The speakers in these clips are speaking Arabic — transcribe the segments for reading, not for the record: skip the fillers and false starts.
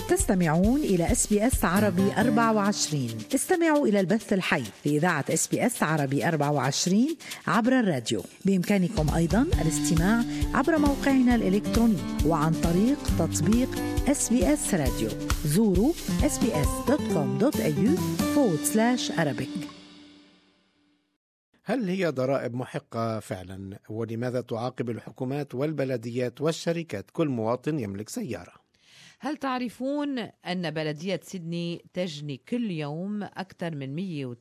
تستمعون إلى SBS عربي 24. استمعوا إلى البث الحي لإذاعة SBS عربي 24 عبر الراديو. بإمكانكم أيضا الاستماع عبر موقعنا الإلكتروني وعن طريق تطبيق SBS راديو. زوروا sbs.com.au/Arabic. هل هي ضرائب محقة فعلا؟ ولماذا تعاقب الحكومات والبلديات والشركات كل مواطن يملك سيارة؟ هل تعرفون أن بلدية سيدني تجني كل يوم أكثر من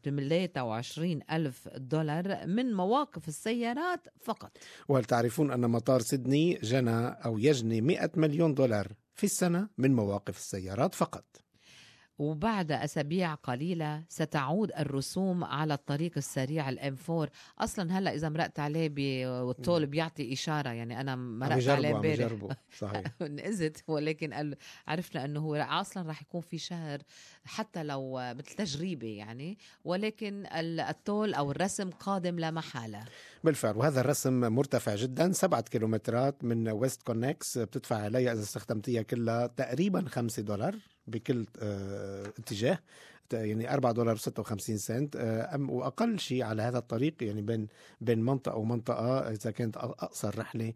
123 ألف دولار من مواقف السيارات فقط؟ وهل تعرفون أن مطار سيدني جنى أو يجني 100 مليون دولار في السنة من مواقف السيارات فقط؟ وبعد أسابيع قليلة ستعود الرسوم على الطريق السريع الM4. أصلا هلأ إذا مرقت عليه والطول بيعطي إشارة، يعني أنا مرقت عليه امبارح صحيح نقزت، ولكن عرفنا أنه هو أصلا راح يكون في شهر حتى لو مثل تجريبي يعني، ولكن الطول أو الرسم قادم لا محالة. بالفعل، وهذا الرسم مرتفع جدا، 7 كيلومترات من ويست كونكس بتدفع عليها إذا استخدمتيها كلها تقريبا $5 بكل اتجاه، يعني $4.56. وأقل شيء على هذا الطريق يعني بين منطقة ومنطقة إذا كانت أقصر رحلة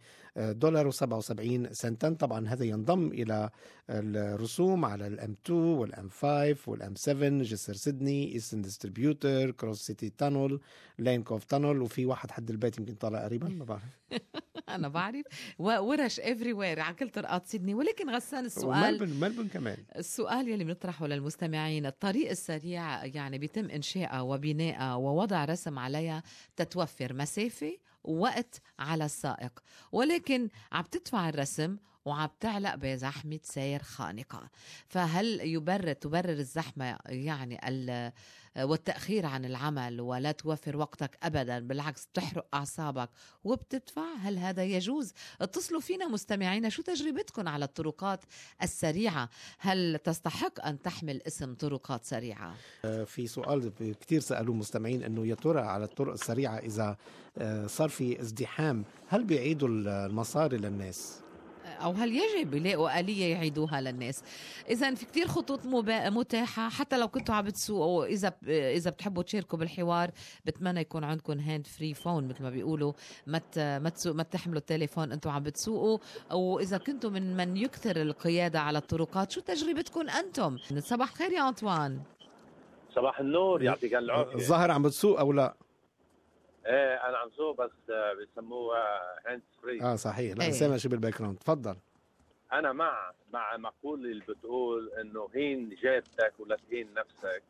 $1.77. طبعا هذا ينضم إلى الرسوم على الM2 والM5 والM7، جسر سيدني، إيسترن ديستريبيوتر، كروس سيتي تانل، لين كوف تانل، وفي واحد حد البيت يمكن طالع قريبا ما بعرف. أنا بعرف، ورش everywhere على كل طرقات سيدني. ولكن غسان السؤال، ملبن كمان، السؤال يلي بنطرحه للمستمعين، الطريق السريع يعني بيتم إنشائها وبنائها ووضع رسم عليها تتوفر مسافة ووقت على السائق، ولكن عم تدفع الرسم وعم تعلق بزحمة سير خانقة. فهل تبرر الزحمة يعني والتأخير عن العمل ولا توفر وقتك أبدا، بالعكس تحرق أعصابك وبتدفع؟ هل هذا يجوز؟ اتصلوا فينا مستمعينا، شو تجربتكم على الطرقات السريعة؟ هل تستحق أن تحمل اسم طرقات سريعة؟ في سؤال كتير سألوه مستمعين، أنه يا ترى على الطرق السريعة إذا صار في ازدحام هل بيعيدوا المصاري للناس؟ أو هل يجب يلاقوا آلية يعيدوها للناس؟ إذن في كتير خطوط متاحة، حتى لو كنتوا عم بتسوقوا. إذا بتحبوا تشاركوا بالحوار بتمنى يكون عندكم هاند فري فون مثل ما بيقولوا، ما تحملوا التليفون أنتوا عم بتسوقوا. أو إذا كنتوا من يكثر القيادة على الطرقات، شو تجربتكم أنتم؟ صباح خير يا أنطوان. صباح النور، يعطيك العافية. الظاهر عم بتسوق أو لا؟ ايه انا عم سوق، بس بيسموها هاند فري. صحيح، لا سامع شي بالباك جراوند. تفضل. انا مع مقولة اللي بتقول انه هين جابتك ولا تهين نفسك.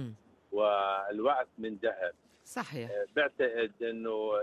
والوقت من ذهب. صحيح. بعتقد انه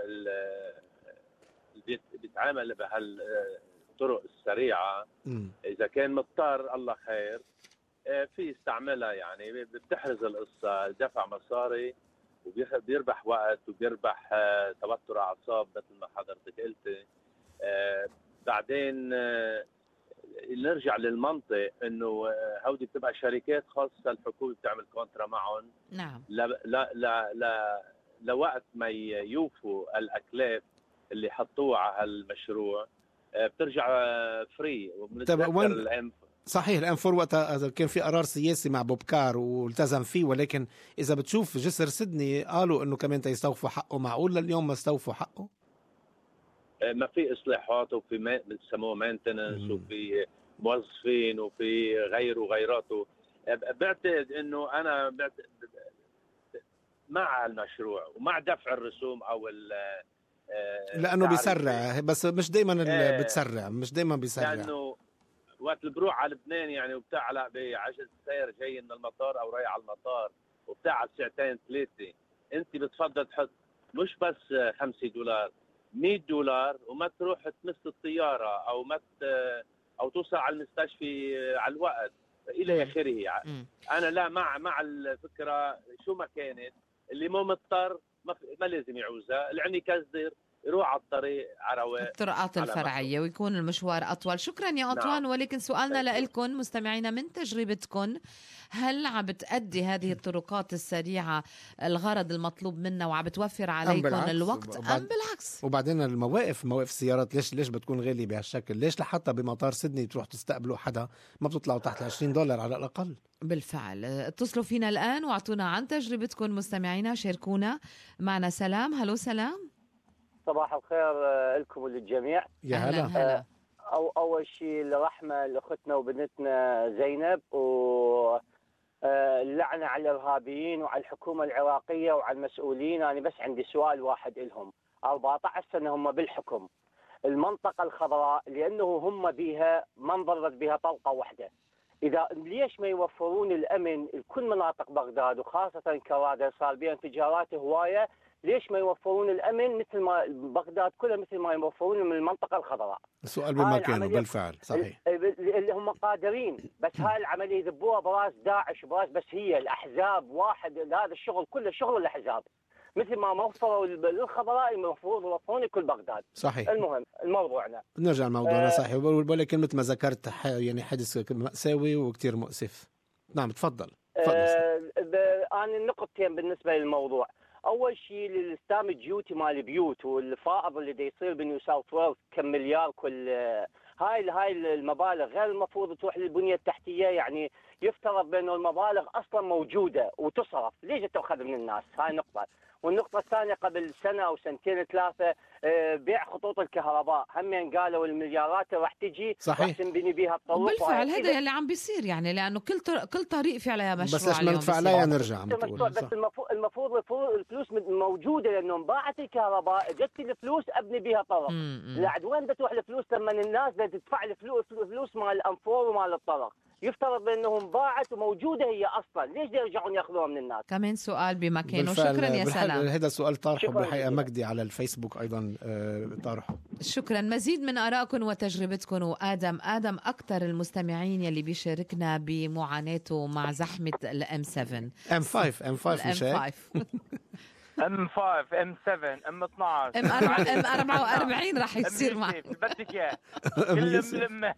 اللي بيتعامل بهالطرق السريعة اذا كان مضطر الله خير في يستعملها، يعني بتحرز القصة، دفع مصاري وبيربح وقت وبيربح توتر أعصاب مثل ما حضرتك قلتي. بعدين نرجع للمنطق انه هودي بتبقى شركات خاصة، الحكومة بتعمل كونترا معهم. نعم. لا لوقت ما يوفوا الأكلاف اللي حطوها على هالمشروع بترجع فري. صحيح. الآن وقتها كان في قرار سياسي مع بوبكار والتزم فيه، ولكن إذا بتشوف جسر سيدني قالوا إنه كمان يستوفوا حقه. معقول لليوم ما استوفوا حقه؟ ما في إصلاحات وفي بسموه مينتننس وفي موظفين وفي غيراته. بعتقد إنه أنا مع المشروع ومع دفع الرسوم أو لأنه بيسرع، بس مش دايما بتسرع، مش دايما بيسرع. لأنه وقت بروح على لبنان يعني وبتعلق بعجل سير جاي من المطار او رايح على المطار وبتاع ساعتين 3، انت بتفضل تحط مش بس $5 $100 وما تروح تمس الطياره او توصل على المستشفى على الوقت الى اخره. انا لا مع الفكره شو ما كانت، اللي مو مضطر ما لازم يعوزها. اللي عني كزر يروح على الطريق عروة الطرقات الفرعية ويكون المشوار أطول. شكرا يا أنطوان. ولكن سؤالنا لكم مستمعينا من تجربتكم، هل عم بتأدي هذه الطرقات السريعة الغرض المطلوب منها وعم بتوفر عليكم الوقت أم بالعكس؟ وبعدين المواقف، مواقف السيارات ليش بتكون غالية بهالشكل؟ ليش لحتى بمطار سيدني تروح تستقبلوا حدا ما بتطلعوا تحت $20 على الأقل؟ بالفعل. اتصلوا فينا الآن واعطونا عن تجربتكم مستمعينا، شاركونا. معنا سلام. هلو سلام. صباح الخير لكم وللجميع. يا هلا. أول شيء لرحمة لأختنا وبنتنا زينب، واللعنة على الإرهابيين وعلى الحكومة العراقية وعلى المسؤولين. أنا بس عندي سؤال واحد لهم. 14 سنة هم بالحكم، المنطقة الخضراء لأنه هم بيها ما انضربت بها طلقة واحدة. إذا ليش ما يوفرون الأمن لكل مناطق بغداد وخاصة كرادة صار بها انفجارات هواية؟ ليش ما يوفرون الأمن مثل ما بغداد كلها مثل ما يوفرون من المنطقة الخضراء؟ السؤال بمكانه بالفعل صحيح. اللي هم قادرين، بس هاي العملية يذبوها براس داعش وبراس، بس هي الأحزاب واحد. هذا الشغل كله شغل الأحزاب، مثل ما وفروا للخضراء المفروض يوفرون كل بغداد. صحيح. المهم الموضوعنا نرجع لموضوعنا. صحيح. ولكن مثل ما ذكرت يعني حدث مأساوي وكتير مؤسف. نعم تفضل. أنا النقطتين بالنسبة للموضوع. اول شيء للستام الديوتي مال البيوت والفائض اللي دا يصير بنيو ساوث ويلز كم مليار كل هاي المبالغ غير المفروض تروح للبنيه التحتيه. يعني يفترض بانه المبالغ اصلا موجوده وتصرف، ليش تاخذ من الناس؟ هاي نقطه. والنقطه الثانيه، قبل سنه او سنتين ثلاثه بيع خطوط الكهرباء، همين قالوا المليارات راح تجي راح تنبني بيها الطرق. بالفعل هذا اللي عم بيصير يعني، لانه كل طريق في عليها مشروع. بس ليش ما ندفع عليها نرجع؟ بس المفروض الفلوس موجوده، لانه انباعت الكهرباء، جت الفلوس ابني بيها طرق. لعد وين بتروح الفلوس لما الناس بدها تدفع الفلوس مال الانفور ومال الطرق؟ يفترض بانهم باعت وموجوده هي اصلا، ليش يرجعون ياخذوها من الناس؟ كمان سؤال بمكانه. شكرا يا سلام. هذا سؤال طرحه بالحقيقه مجدي على الفيسبوك ايضا طرحه. شكرا. مزيد من ارائكم وتجربتكم. وادم اكثر المستمعين يلي بيشاركنا بمعاناته مع زحمه الام 7 M5 مش هيك؟ M5 M7 M12 M44 راح يصير معك. بدك اياه كل ملمه.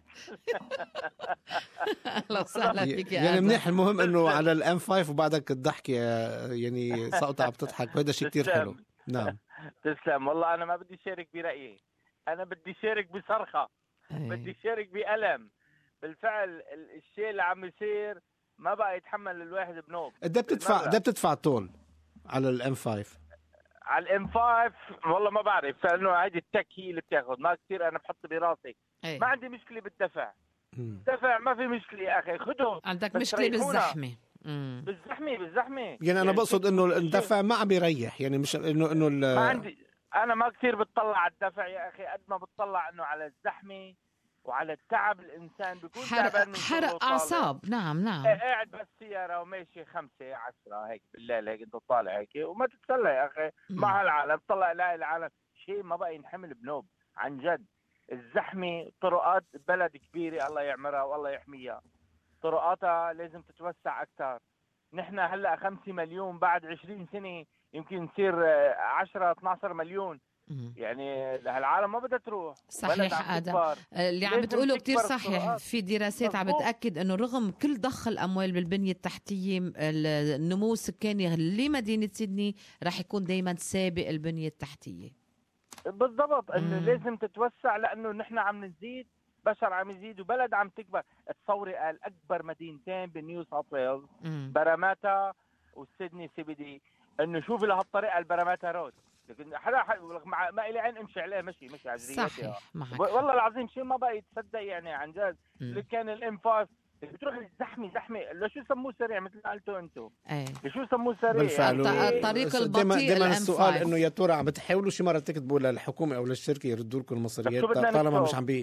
اهلا وسهلا فيك يا يعني منيح. المهم انه على الام 5 وبعدك الضحكه يعني صوتها عم تضحك، وهذا شيء كثير حلو. نعم تسلم. والله انا ما بدي شارك برايي، انا بدي شارك بصرخه، بدي شارك بألم. بالفعل الشيء اللي عم يصير ما بقى يتحمل الواحد بنوب. ده بتدفع طول على الام 5. على الام 5 والله ما بعرف، لانه هيدي التك هي اللي بتاخذ، ما كثير انا بحط براسي. ما عندي مشكله بالدفع. دفع ما في مشكله يا اخي، خذهم. عندك مشكله بالزحمه. بالزحمه يعني انا بقصد انه الدفع ما عم بيريح، يعني مش انه ما عندي. انا ما كثير بتطلع على الدفع يا اخي قد ما بتطلع انه على الزحمه وعلى التعب. الانسان بيكون تعبان، حرق اعصاب. نعم قاعد بس سياره وماشي 5 10 هيك بالليل، هيك انت طالع هيك وما تتسلى يا اخي مع هالعالم. طلع لا العالم شيء ما بقى ينحمل بنوب عن جد. الزحمه، طرقات بلد كبيره الله يعمرها والله يحميها، طرقاتها لازم تتوسع اكثر. نحن هلا 5 مليون، بعد 20 سنه يمكن نصير 10 12 مليون. يعني العالم ما بدها تروح. صحيح آدم اللي عم بتقوله كتير صحيح. في دراسات عم بتأكد أنه رغم كل ضخ الأموال بالبنية التحتية، النمو السكاني لمدينة سيدني رح يكون دايما سابق البنية التحتية. بالضبط. أنه لازم تتوسع، لأنه نحن عم نزيد، بشر عم يزيد وبلد عم تكبر. تصوري قال أكبر مدينتين بنيو ساوث ويلز براماتا وسيدني سي بي دي، أنه شوفي لهالطريقة البراماتا رود، لكن حدا ما إلي عين امشي عليه مشي عزرياتي. صحيح والله العظيم شيء ما بقى يتصدق يعني عن جد. اللي كان الام 5 بتروح زحمه لشو سموه سريع مثل ما قلتوا انتم؟ لشو سموه سريع؟ بالفعل الطريق البطيء. دائما السؤال انه يا ترى عم بتحاولوا شي مره تكتبوا للحكومه او للشركه يردوا لكم المصريات طالما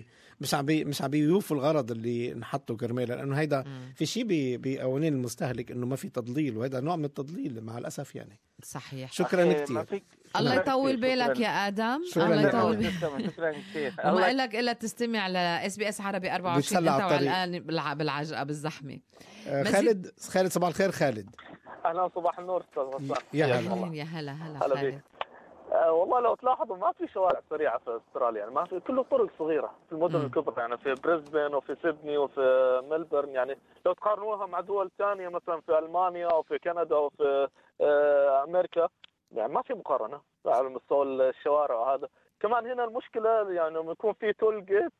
مش عم بيوفوا الغرض اللي نحطه كرمال، لانه هيدا في شيء بقوانين المستهلك انه ما في تضليل، وهذا نوع من التضليل مع الاسف يعني. صحيح. شكرا كثير. الله يطول بالك يا آدم. الله يطول بالك. شكرا كثير. وما لك الا تستمع ل SBS عربي 24 انت الان بالعجقه بالزحمه. خالد صباح الخير. خالد اهلا صباح النور استاذ غسان. يا هلا خالد. والله لو تلاحظوا ما في شوارع سريعه في استراليا، يعني ما في، كله طرق صغيره في المدن الكبرى، يعني في بريسبن وفي سيدني وفي ملبورن. يعني لو تقارنوها مع دول ثانيه مثلا في المانيا او في كندا او في امريكا، يعني ما في مقارنه على مستوى الشوارع. وهذا كمان هنا المشكله، يعني لما يكون في تول جيت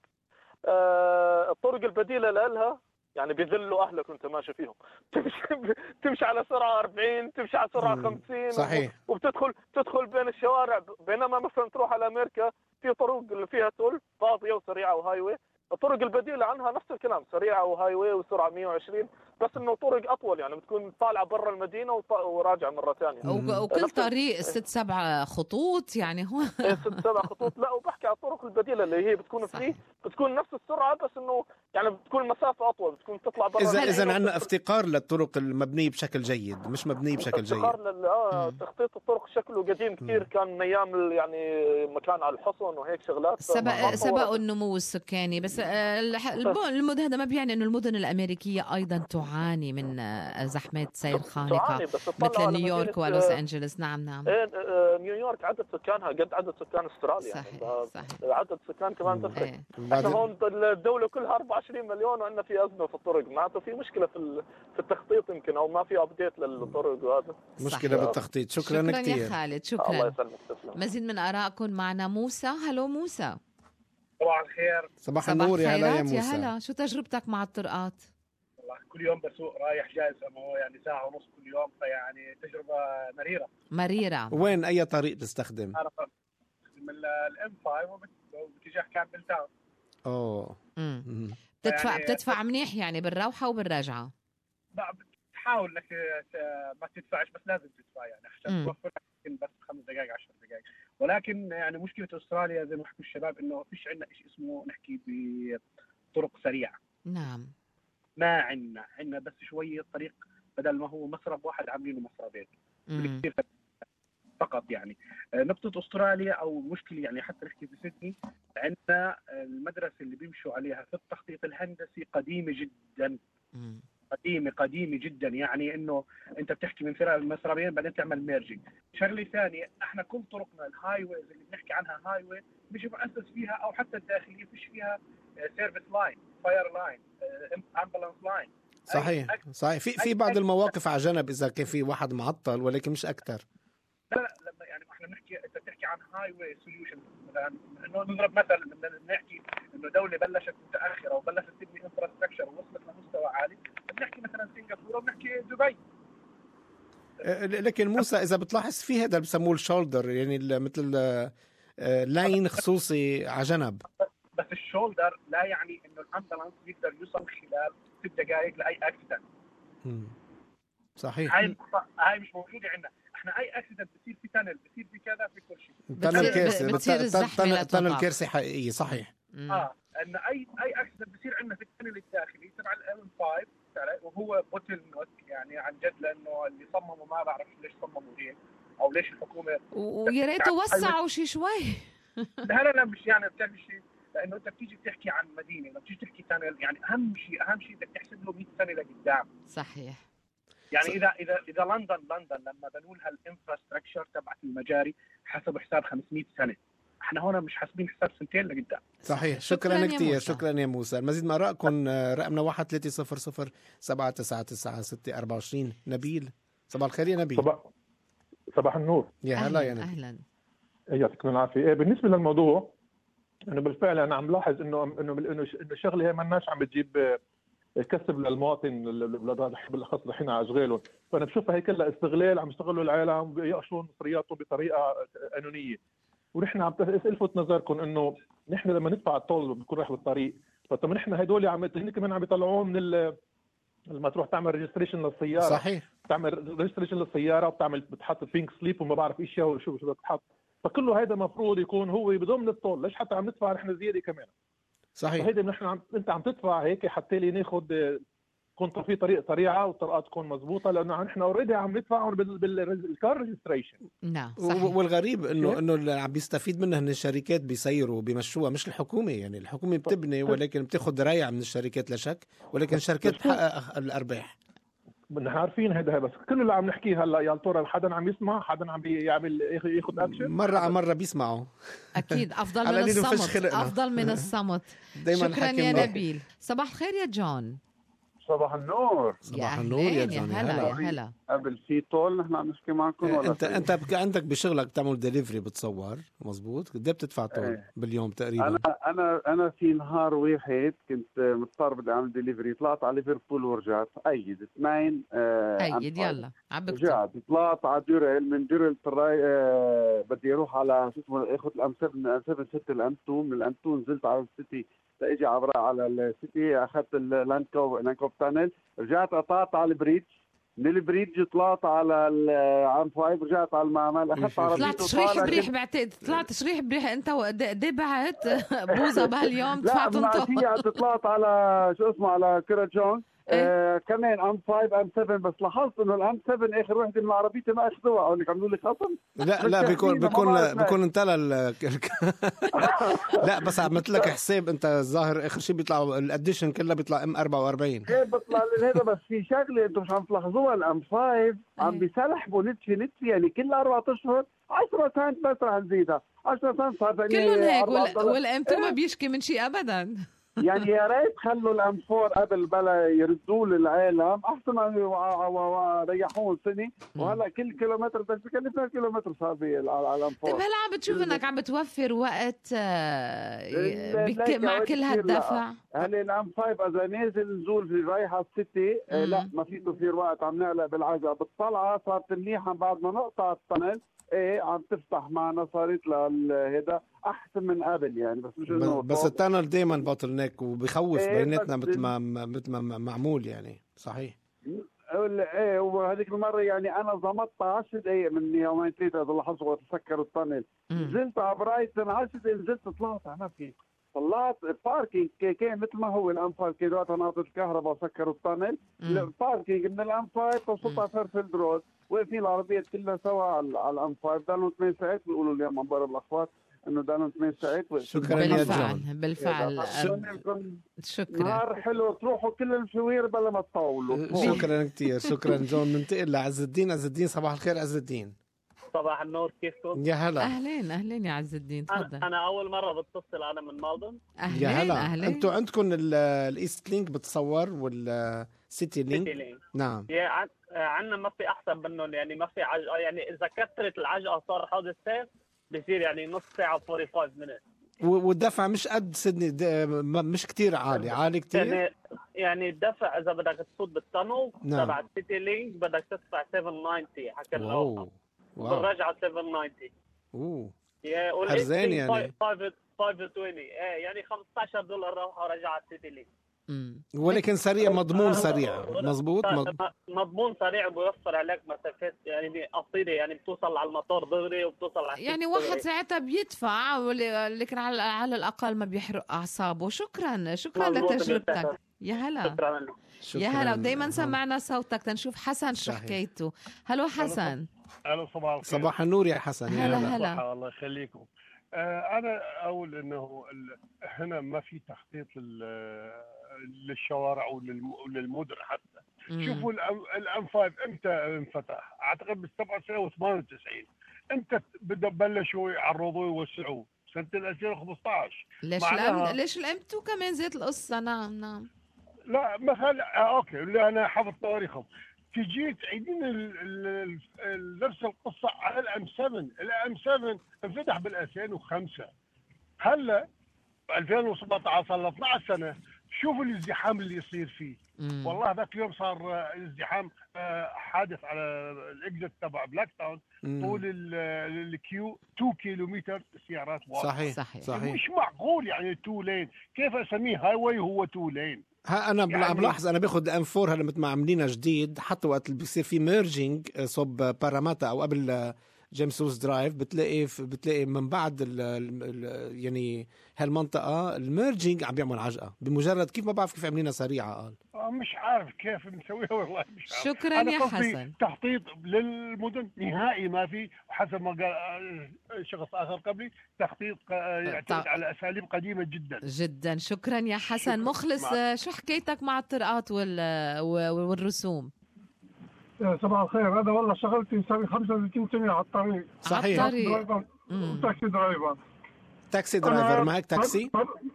الطرق البديله لها يعني بيذلوا اهلك وانت ماشي فيهم. تمشي على سرعه 40، تمشي على سرعه 50. صحيح. تدخل بين الشوارع. بينما مثلا تروح على امريكا في طرق اللي فيها تول فاضيه وسريعه وهاي واي، الطرق البديله عنها نفس الكلام، سريعه وهاي واي وسرعه 120، بس انه طرق اطول، يعني بتكون طالعه برا المدينه وراجعه مره ثانيه. وكل طريق 6-7 خطوط يعني هو 6-7 خطوط. لا، وبحكي على الطرق البديله اللي هي بتكون فري، بتكون نفس السرعه، بس انه يعني بتكون مسافه اطول، بتكون تطلع برا. اذا عندنا افتقار للطرق المبنيه بشكل جيد، مش مبنيه بشكل جيد. افتقار تخطيط الطرق شكله قديم كثير، كان من ايام يعني مكان على الحصن وهيك شغلات. سبق النمو السكاني. بس المدن هذا ما بيعني انه المدن الامريكيه ايضا تعاني من زحمات سير خانقه مثل نيويورك ولوس انجلوس. نعم. نيويورك عدد سكانها قد عدد سكان استراليا. صحيح. عدد سكان كمان تفرق. احنا هون الدوله كلها 24 مليون وعندنا في ازمه في الطرق، معناته في مشكله في التخطيط يمكن، او ما في ابديت للطرق، وهذا مشكله بالتخطيط. شكرا كثير يا خالد. شكرا. الله يسلمك. تسلم. مزيد من ارائكم معنا موسى. هلو موسى. صباح الخير. صباح النور. يا هلا يا موسى. يا هلا، شو تجربتك مع الطرقات؟ والله كل يوم بسوق رايح جاي، يعني ساعة ونص كل يوم، فيعني تجربة مريرة. وين أي طريق تستخدم؟ أنا من الام 5 وباتجاه كامبل تاون. بتدفع منيح يعني بالروحة وبالرجعة؟ بتحاول انك ما تدفعش، بس لازم تدفع يعني عشان توفر لك بس 5 دقائق 10 دقائق. ولكن يعني مشكلة استراليا زي ما حكوا الشباب انه فيش عندنا شيء اسمه نحكي بطرق سريعة. نعم. ما عندنا بس شوية طريق، بدل ما هو مسرب واحد عاملينه مسربين فقط. يعني نقطة استراليا او مشكلة يعني حتى نحكي بسيدني، عندنا المدرسة اللي بيمشوا عليها في التخطيط الهندسي قديمة جدا. قديمة جدا، يعني انه انت بتحكي من فرق المسربين بعدين تعمل ميرجينج. شغله ثانيه، احنا كل طرقنا الهاي ويز اللي بنحكي عنها هاي واي مش مؤسس فيها، او حتى الداخليه فيش فيها سيرفيس لاين، فاير لاين، امبولانس لاين. صحيح. في بعض المواقف على جنب اذا كان في واحد معطل، ولكن مش اكثر. لا لما يعني احنا بنحكي، انت بتحكي عن هاي واي سوليوشن، مثلا انه نضرب مثل، بنحكي انه دوله بلشت متاخره وبلشت تبني انفراستراكشر ووصلت لمستوى عالي، بنحكي مثلا سنغافوره وبنحكي دبي. لكن موسى اذا بتلاحظ في هذا بسموه الشولدر، يعني مثل لاين خصوصي على جنب. بس الشولدر لا يعني انه الامبولانس يقدر يوصل خلال 6 دقائق لاي اكسيدنت. صحيح. هاي مش موجوده عندنا. احنا اي اكسيدنت بتصير في تانل، بتصير في كذا، في كل شيء. تانل كارثه حقيقيه. صحيح. ان اي اكسيدنت بصير عندنا في التانل الداخلي تبع الام 5، وهو بوتل نوت يعني عن جد، لانه اللي صمموا ما بعرف ليش صمموا هيك، او ليش الحكومه ويا ريت وسعوا شيء شوي. لا مش يعني بتعمل شيء، لانه انت بتيجي بتحكي عن مدينه، لما بتيجي تحكي تانل يعني اهم شيء بدك تحسب له 100 سنه لقدام. صحيح. يعني اذا لندن لما بنوا لها الانفراستراكشر تبعت المجاري حسبوا حساب 500 سنه، احنا هون مش حاسبين حساب 2 لقدام. صحيح. شكرا كثير. شكرا يا موسى. المزيد من آرائكم رقمنا 1-300-797-624. نبيل. صباح الخير يا نبيل. صباح النور. يا هلا يا نبيل. اهلا. يعطيكم العافيه. بالنسبه للموضوع، انه بالفعل انا عم لاحظ انه الشغله هي مالناش عم بتجيب كسب للمواطن بالاخص الحين على اشغالهم، فانا بشوفها هي كلها استغلال، عم يشتغلوا العالم بيقشوا مصرياتهم بطريقه قانونيه. ونحن عم الفت نظركم انه نحن لما ندفع الطول بنكون رايح بالطريق، فطبعا نحن هدول هن كمان عم يطلعوه من لما تروح تعمل ريجستريشن للسياره. صحيح. تعمل ريجستريشن للسياره وبتعمل بتحط بينك سليب وما بعرف ايش شو بتحط، فكله هذا المفروض يكون هو بضمن الطول. ليش حتى عم ندفع نحن زياده كمان؟ صحيح. هيدا نحن انت عم تدفع هيك حتى لي ناخذ كنت في طريق سريعه والطرقات تكون مضبوطه، لانه نحن اوريدي عم ندفع بالكار ريجستريشن. نعم. والغريب انه اللي عم بيستفيد منها ان الشركات بيسيروا بيمشوها، مش الحكومه. يعني الحكومه بتبني ولكن بتاخذ رايع من الشركات لا شك، ولكن الشركات بتحقق الارباح. نحن عارفين هذا، بس كل اللي عم نحكيه هلا يا ترى حدا عم يسمع، حدا عم يعمل ياخذ اكشن؟ مرة على مرة بيسمعوا. اكيد افضل من على ليل وفش الصمت، خلقنا. افضل من الصمت. دايما شكرا حكي يا الله. نبيل. صباح الخير يا جون. صباح النور. صباح النور يا أهلين، جوني. هلا يا هلا. هلا. قبل في طول نحن عم نحكي معكم ولا انت عندك بشغلك تعمل ديليفري بتصور، مزبوط؟ قد ايه بتدفع طول باليوم تقريبا؟ انا في نهار واحد كنت مضطر بدي اعمل ديليفري، طلعت على ليفربول ورجعت ايد 2 ايد يلا عبك. رجعت طلعت على ديريل، من ديريل بدي اروح على شو اسمه اخذ الام 7 ست الام 2، من الام 2 نزلت على السيتي لاجي على السيتي، اخذت اللانكوب تانل، رجعت قطعت على البريدج، من البريدج طلعت على العام 5، رجعت على المعمل، اخذت عربيتي. طلعت تشريح بريح، بعتقد طلعت تشريح بريح انت قد بعت بوزه بهاليوم دفعت انت. لا طلعت على شو اسمه على كراجون. كمان ام 5 ام 7، بس لاحظت انه الام 7 اخر وحده من عربيتي ما اخذوها، او انك عملوا لي خصم. لا بيكون انت لا بس عملت لك حساب انت الظاهر اخر شيء بيطلع الاديشن كله بيطلع ام 44. ايه بيطلع هذا، بس في شغله انتم مش عم تلاحظوها، الام 5 عم بيسلحبوا نتفي يعني كل 4 اشهر 10 سنت بس رح نزيدها 10 سنت صار كلهم هيك. والام 2 ما بيشكي من شيء ابدا. يعني يا ريت خلوا الام 4 قبل بلا يردوا للعالم احسن ما ريحوهم سنه، وهلا كل كيلومتر بس بكلفنا كيلومتر صار على الام 4. طيب هلا عم بتشوف انك عم بتوفر وقت مع كل هالدفع؟ هلا الام 5 اذا نازل نزول في رايحه السيتي لا ما في توفير وقت، عم نقلق بالعجله، بالطلعه صارت منيحه بعد ما نقطع الطنل ايه عم تفتح معنا، صارت لهذا احسن من قبل يعني، بس مش انه بس التانل دايما باطل نيك وبخوف بيناتنا مثل ما معمول يعني. صحيح. ايه وهذيك المره يعني انا ضمطت 10 دقائق من يومين 3 هذول لحظوا وتسكروا الطنل، نزلت على برايتن 10 دقائق، نزلت طلعت على في طلعت الباركينج كان مثل ما هو الام 5 كده، وقت ناطط الكهرباء وسكروا الطنل، الباركينج من الام 5 وصلت على فيرفيلد رود، واقفين العربيات كلها سوا على الام 5، ضلوا 8 ساعات بيقولوا لي عم بقرب الاخبار انه ضلوا 8 ساعات. شكرا يا جون. بالفعل شكرا. نهار حلو، تروحوا كل المشاوير بلا ما تطولوا. شكرا كثير. شكرا جون. ننتقل لعز الدين. عز الدين صباح الخير. عز الدين صباح النور، كيفكم؟ يا هلا. اهلين يا عز الدين، تفضل. انا اول مره بتصل، انا من مالدن. يا هلا. انتوا عندكم الايست لينك بتصور والسيتي لينك؟ نعم. عندنا ما في احسن منهم، يعني ما في يعني اذا كثرت العجقه صار حادث سير بصير يعني نص ساعه 45 minutes. والدفع مش قد سيدني، مش كتير عالي كتير يعني الدفع اذا بدك تفوت بالتانل تبع السيتي لينك بدك تدفع 790 حكى الله، بالرجعه 790. حرزين يعني 520 يعني $15 راح ورجع السيتي لينك. ولكن سريع، مضمون سريع. مزبوط. مضمون سريع وبيوفر عليك مسافات يعني قصيره، يعني بتوصل على المطار دغري وبتوصل على يعني واحد ساعتها بيدفع، لكن على الاقل ما بيحرق اعصابه. شكرا لتجربتك. يا هلا. يا هلا. ودايما سمعنا صوتك تنشوف حسن شو حكيته. هلو حسن. الو صباح الخير. صباح النور يا حسن. هلا. الله يخليكم. انا اقول انه هنا ما في تخطيط للشوارع وللمدن حتى. شوفوا الام 5 امتى انفتح؟ اعتقد بال97 و98 امتى بلشوا يعرضوه ويوسعوه؟ سنه 2015. ليش الام 2 كمان زيت القصه؟ نعم. لا مثلا اوكي، اللي انا حافظ تواريخهم. تجي تعيدين نفس القصه على الام 7. الام 7 انفتح بال 2005، هلا 2017 صار له 12 سنه. شوفوا الازدحام اللي يصير فيه. والله ذاك اليوم صار ازدحام، حادث على الاكزت تبع بلاك تاون، طول الكيو 2 كيلومتر سيارات واقفه. صحيح. مش معقول يعني 2 لين، كيف اسميه هاي واي هو 2 لين؟ انا يعني بلاحظ انا باخذ ام 4 هلا مثل ما عاملينها جديد، حتى وقت اللي بيصير في ميرجينج صوب باراماتا او قبل جيمس روز درايف بتلاقي من بعد يعني هالمنطقه الميرجينج عم بيعمل عجقه بمجرد، كيف ما بعرف كيف عاملينها سريعه. قال مش عارف كيف نسويها، والله مش عارف. شكرا يا حسن. تخطيط للمدن نهائي ما في، وحسب ما قال شخص اخر قبلي تخطيط يعتمد على اساليب قديمه جدا. شكرا يا حسن. مخلص، شو حكيتك مع الطرقات والرسوم؟ صباح الخير. أنا والله شغلتي صار 35 سنة على الطريق. صحيح. تاكسي درايفر معك تاكسي؟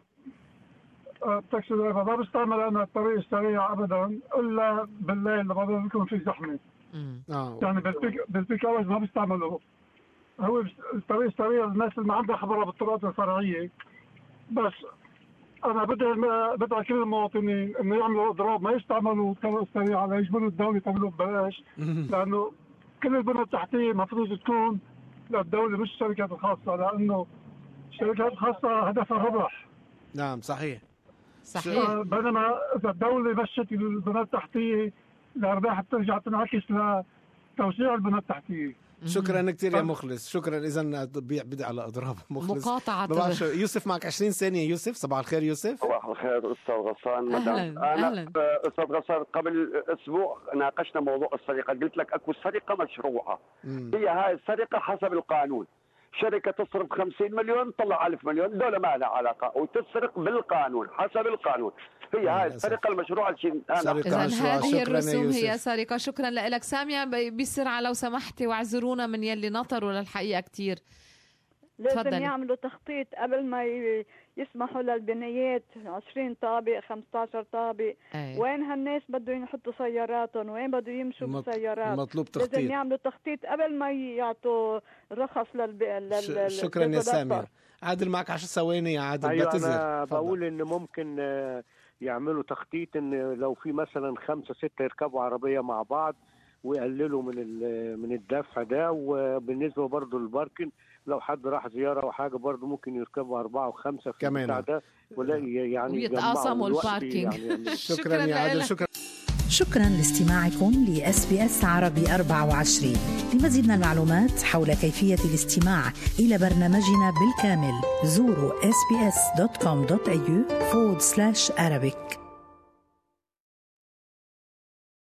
تاكسي درايفر. ما بستعمل أنا الطريق السريع أبدا إلا بالليل لما بيكون في زحمة. يعني بالبيك أورز ما بستعمله. هو الطريق السريع الناس اللي ما عندها خبرة بالطرقات الفرعية. بس أنا بدعي كل المواطنين إنه يعملوا إضراب، ما يستعملوا الطرق السريعة، لا يجبروا الدولة تعملوا ببلاش، لأنه كل البنى التحتية المفروض تكون للدولة مش الشركات الخاصة، لأنه الشركات الخاصة هدفها الربح. نعم صحيح. بينما إذا الدولة مشت البنى التحتية الأرباح بترجع تنعكس لتوسيع البنى التحتية. شكرا كثير يا مخلص، شكرا. إذا بدي على إضراب مخلص مقاطعة. يوسف معك 20 ثانية. يوسف صباح الخير. يوسف صباح الخير أستاذ غسان. أهلا. أستاذ غسان قبل أسبوع ناقشنا موضوع السرقة، قلت لك أكو سرقة مشروعة. هي هاي السرقة حسب القانون، شركة تصرف 50 مليون طلع 1000 مليون، دولة ما لها علاقة وتسرق بالقانون حسب القانون. هي هاي السرقة المشروعة. إذن هذه الرسوم هي سرقة. شكرا لك سامية. بسرعة لو سمحتي واعذرونا من يلي نطروا للحقيقة كتير. لازم يعملوا تخطيط قبل ما يسمحوا للبنايات 20 طابق 15 طابق. وين هالناس بدهم يحطوا سياراتهم، وين بدهم يمشوا بالسيارات. مطلوب تخطيط. لازم يعملوا تخطيط قبل ما يعطوا رخص شكرا يا سامية. عادل معك 10 ثواني يا عادل. أيوة أنا بقول إن ممكن يعملوا تخطيط إن لو في مثلا 5 6 يركبوا عربية مع بعض ويقللوا من الدفع ده. وبالنسبة برضو للباركن لو حد راح زيارة أو حاجة برضو ممكن يركبوا 4 و5 في البتاع ده، ولا يعني ويتقاسموا الباركينج. يعني شكرا يا عادل. شكرا لاستماعكم لSBS عربي 24. لمزيد من المعلومات حول كيفية الاستماع إلى برنامجنا بالكامل زوروا sbs.com.au/Arabic.